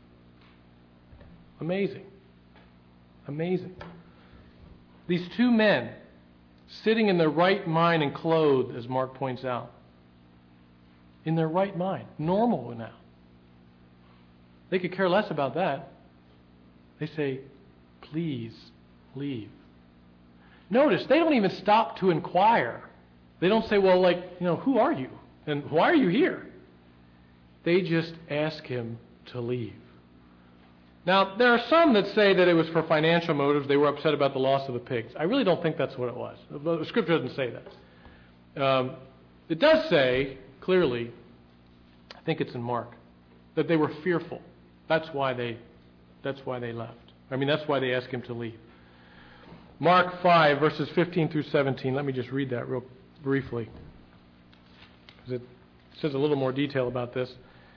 Amazing. Amazing. These two men, sitting in their right mind and clothed, as Mark points out, in their right mind, normal now. They could care less about that. They say, please leave. Notice, they don't even stop to inquire. They don't say, well, who are you? And why are you here? They just ask him to leave. Now, there are some that say that it was for financial motives. They were upset about the loss of the pigs. I really don't think that's what it was. The Scripture doesn't say that. It does say, clearly, I think it's in Mark, that they were fearful. That's why they left. That's why they asked him to leave. Mark 5, verses 15 through 17. Let me just read that real briefly, because it says a little more detail about this.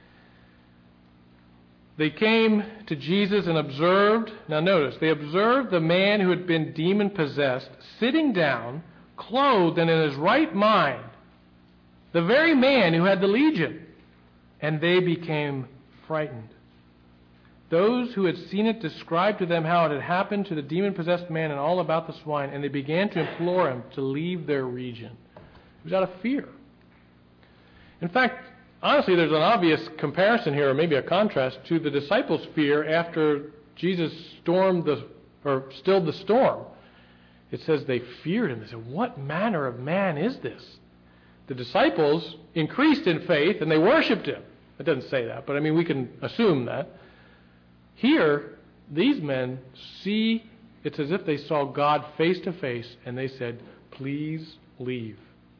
They came to Jesus and observed, now notice, they observed the man who had been demon-possessed sitting down, clothed and in his right mind, the very man who had the legion, and they became frightened. Those who had seen it described to them how it had happened to the demon-possessed man and all about the swine, and they began to implore him to leave their region. It was out of fear. In fact, honestly, there's an obvious comparison here, or maybe a contrast, to the disciples' fear after Jesus stilled the storm. It says they feared him. They said, what manner of man is this? The disciples increased in faith, and they worshipped him. It doesn't say that, but we can assume that. Here, these men see, it's as if they saw God face to face, and they said, please leave.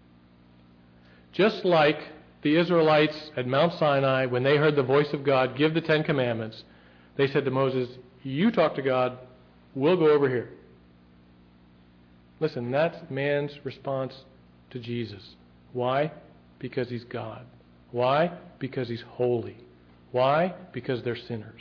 Just like the Israelites at Mount Sinai, when they heard the voice of God give the Ten Commandments, they said to Moses, you talk to God, we'll go over here. Listen, that's man's response to Jesus. Why? Because he's God. Why? Because he's holy. Why? Because they're sinners.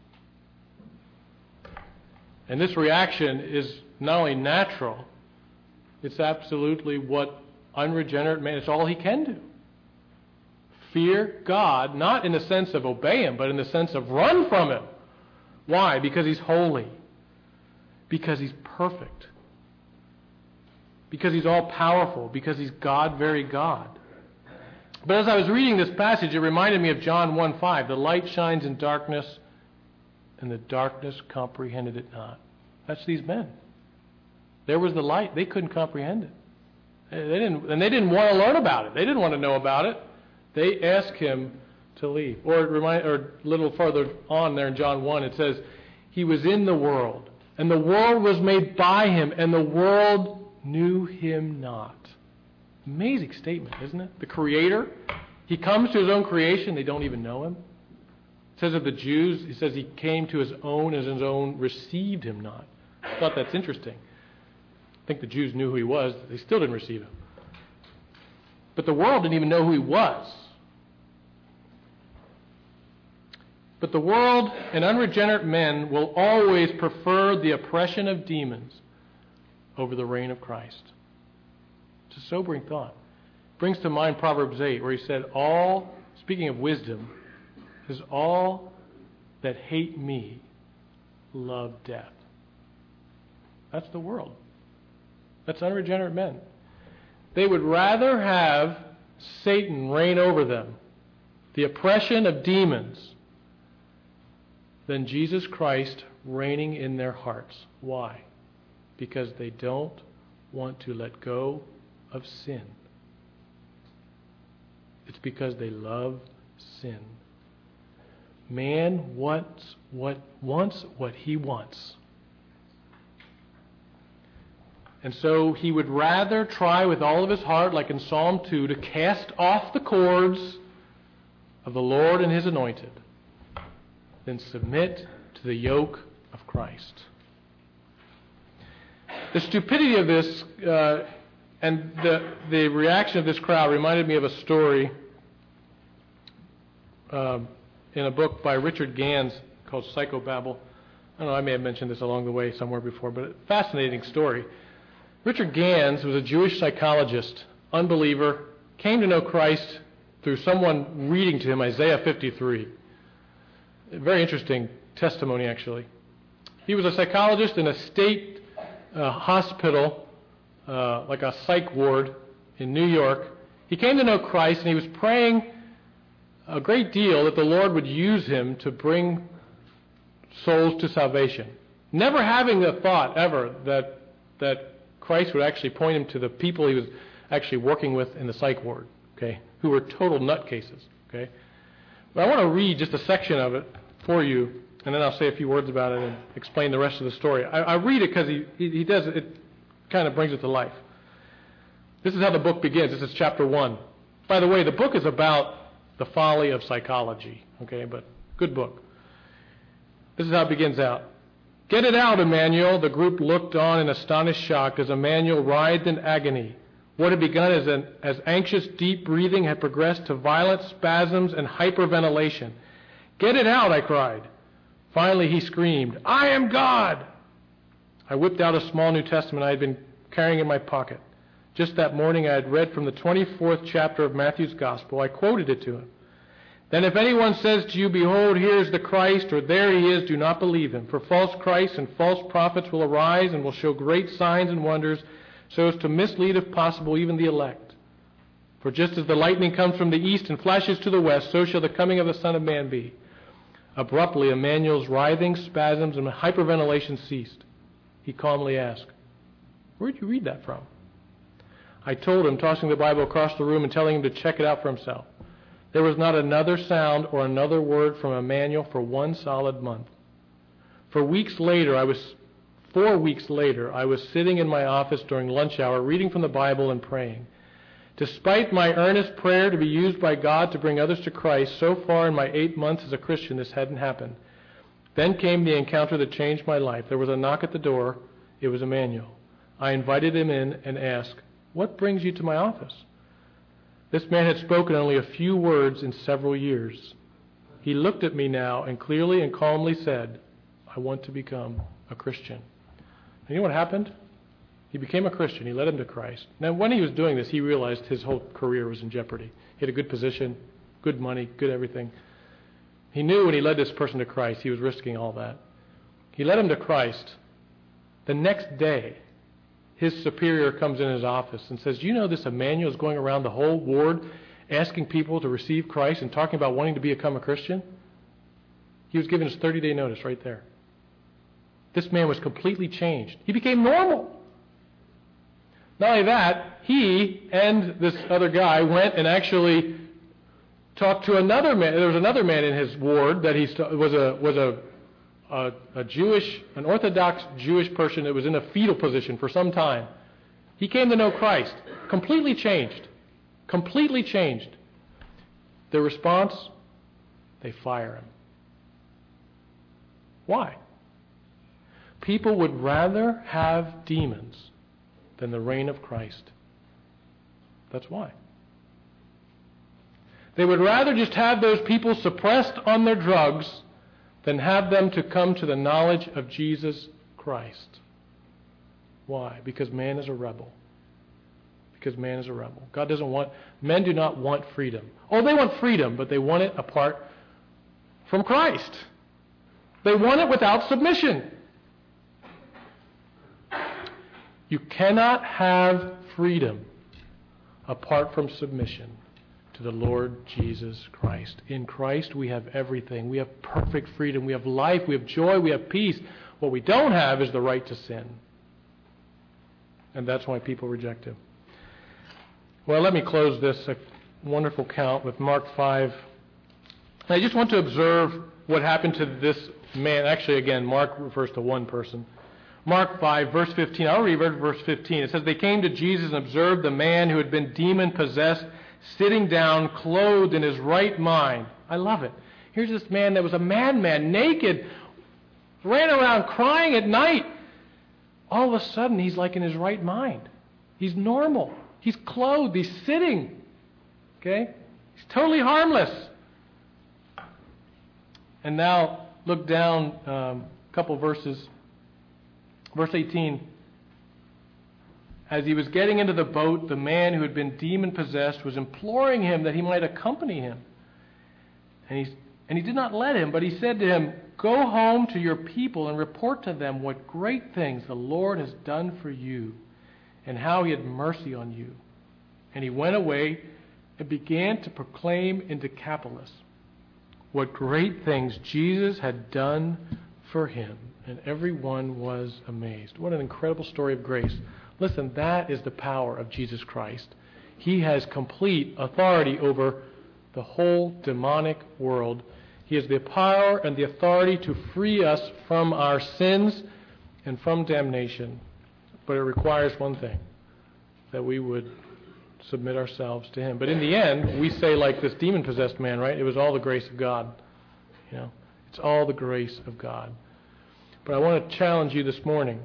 And this reaction is not only natural, it's absolutely what unregenerate man, it's all he can do. Fear God, not in the sense of obey him, but in the sense of run from him. Why? Because he's holy. Because he's perfect. Because he's all-powerful. Because he's God, very God. But as I was reading this passage, it reminded me of John 1:5. The light shines in darkness, and the darkness comprehended it not. That's these men. There was the light. They couldn't comprehend it. They didn't want to learn about it. They didn't want to know about it. They asked him to leave. Or a little further on there in John 1, it says, he was in the world, and the world was made by him, and the world knew him not. Amazing statement, isn't it? The Creator, he comes to his own creation, they don't even know him. It says of the Jews, he says he came to his own, as his own received him not. I thought that's interesting. I think the Jews knew who he was, they still didn't receive him. But the world didn't even know who he was. But the world and unregenerate men will always prefer the oppression of demons over the reign of Christ. It's a sobering thought. It brings to mind Proverbs 8, where he said, speaking of wisdom, is all that hate me love death. That's the world. That's unregenerate men. They would rather have Satan reign over them, the oppression of demons, than Jesus Christ reigning in their hearts. Why? Because they don't want to let go of sin. It's because they love sin. Man wants what he wants. And so he would rather try with all of his heart, like in Psalm 2, to cast off the cords of the Lord and his anointed, than submit to the yoke of Christ. The stupidity of this and the reaction of this crowd reminded me of a story in a book by Richard Gans called Psychobabble. I don't know, I may have mentioned this along the way somewhere before, but a fascinating story. Richard Gans was a Jewish psychologist, unbeliever, came to know Christ through someone reading to him Isaiah 53. A very interesting testimony, actually. He was a psychologist in a state hospital, like a psych ward in New York. He came to know Christ, and he was praying a great deal that the Lord would use him to bring souls to salvation. Never having the thought ever that Christ would actually point him to the people he was actually working with in the psych ward, okay, who were total nutcases, okay? But I want to read just a section of it for you, and then I'll say a few words about it and explain the rest of the story. I read it because he does it kind of brings it to life. This is how the book begins. This is chapter 1. By the way, the book is about the folly of psychology, okay, but good book. This is how it begins out. Get it out, Emmanuel. The group looked on in astonished shock as Emmanuel writhed in agony. What had begun as anxious, deep breathing had progressed to violent spasms and hyperventilation. Get it out, I cried. Finally, he screamed, I am God! I whipped out a small New Testament I had been carrying in my pocket. Just that morning I had read from the 24th chapter of Matthew's Gospel. I quoted it to him. Then if anyone says to you, behold, here is the Christ, or there he is, do not believe him. For false Christs and false prophets will arise and will show great signs and wonders, so as to mislead, if possible, even the elect. For just as the lightning comes from the east and flashes to the west, so shall the coming of the Son of Man be. Abruptly, Emmanuel's writhing, spasms, and hyperventilation ceased. He calmly asked, where did you read that from? I told him, tossing the Bible across the room and telling him to check it out for himself. There was not another sound or another word from Emmanuel for 1 solid month. 4 weeks later, I was sitting in my office during lunch hour, reading from the Bible and praying. Despite my earnest prayer to be used by God to bring others to Christ, so far in my 8 months as a Christian, this hadn't happened. Then came the encounter that changed my life. There was a knock at the door. It was Emmanuel. I invited him in and asked, what brings you to my office? This man had spoken only a few words in several years. He looked at me now and clearly and calmly said, I want to become a Christian. And you know what happened? He became a Christian. He led him to Christ. Now, when he was doing this, he realized his whole career was in jeopardy. He had a good position, good money, good everything. He knew when he led this person to Christ, he was risking all that. He led him to Christ. The next day, his superior comes in his office and says, you know this Emmanuel is going around the whole ward asking people to receive Christ and talking about wanting to become a Christian? He was given his 30-day notice right there. This man was completely changed. He became normal. Not only that, he and this other guy went and actually talked to another man. There was another man in his ward that was an Orthodox Jewish person that was in a fetal position for some time. He came to know Christ. Completely changed. Completely changed. The response? They fire him. Why? People would rather have demons than the reign of Christ. That's why. They would rather just have those people suppressed on their drugs than have them to come to the knowledge of Jesus Christ. Why? Because man is a rebel. Because man is a rebel. Men do not want freedom. Oh, they want freedom, but they want it apart from Christ. They want it without submission. You cannot have freedom apart from submission to the Lord Jesus Christ. In Christ we have everything. We have perfect freedom. We have life. We have joy. We have peace. What we don't have is the right to sin. And that's why people reject him. Well, let me close this wonderful count with Mark 5. I just want to observe what happened to this man. Actually, again, Mark refers to one person. Mark 5, verse 15. I'll read verse 15. It says, they came to Jesus and observed the man who had been demon-possessed, sitting down, clothed in his right mind. I love it. Here's this man that was a madman, naked, ran around crying at night. All of a sudden, he's like in his right mind. He's normal. He's clothed. He's sitting. Okay? He's totally harmless. And now, look down a couple verses. Verse 18, as he was getting into the boat, the man who had been demon-possessed was imploring him that he might accompany him. And he did not let him, but he said to him, go home to your people and report to them what great things the Lord has done for you and how he had mercy on you. And he went away and began to proclaim in Decapolis what great things Jesus had done for him. And everyone was amazed. What an incredible story of grace. Listen, that is the power of Jesus Christ. He has complete authority over the whole demonic world. He has the power and the authority to free us from our sins and from damnation. But it requires one thing, that we would submit ourselves to Him. But in the end, we say like this demon-possessed man, right? It was all the grace of God. You know, it's all the grace of God. But I want to challenge you this morning.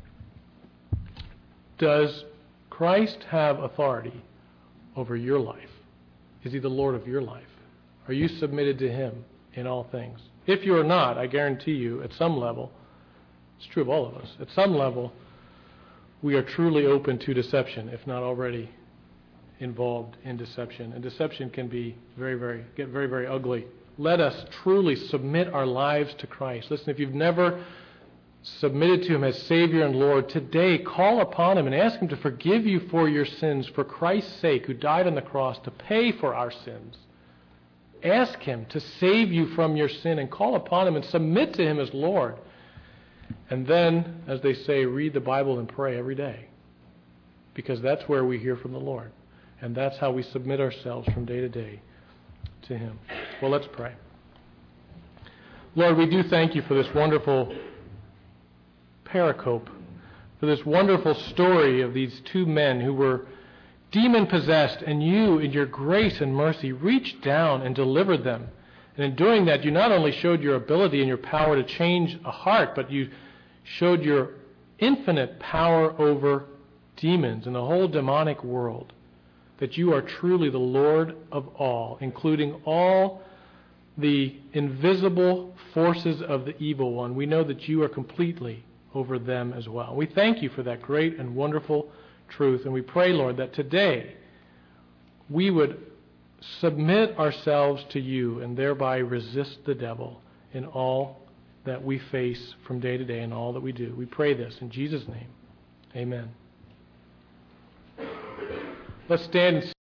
Does Christ have authority over your life? Is He the Lord of your life? Are you submitted to Him in all things? If you are not, I guarantee you, at some level, it's true of all of us, at some level, we are truly open to deception, if not already involved in deception. And deception can be very, very ugly. Let us truly submit our lives to Christ. Listen, if you've never submitted to Him as Savior and Lord, today call upon Him and ask Him to forgive you for your sins for Christ's sake, who died on the cross to pay for our sins. Ask Him to save you from your sin and call upon Him and submit to Him as Lord. And then, as they say, read the Bible and pray every day, because that's where we hear from the Lord. And that's how we submit ourselves from day to day to Him. Well, let's pray. Lord, we do thank You for this wonderful pericope, for this wonderful story of these two men who were demon-possessed, and You, in Your grace and mercy, reached down and delivered them. And in doing that, You not only showed Your ability and Your power to change a heart, but You showed Your infinite power over demons and the whole demonic world, that You are truly the Lord of all, including all the invisible forces of the evil one. We know that You are completely over them as well. We thank You for that great and wonderful truth, and we pray, Lord, that today we would submit ourselves to You and thereby resist the devil in all that we face from day to day and all that we do. We pray this in Jesus' name. Amen. Let's stand and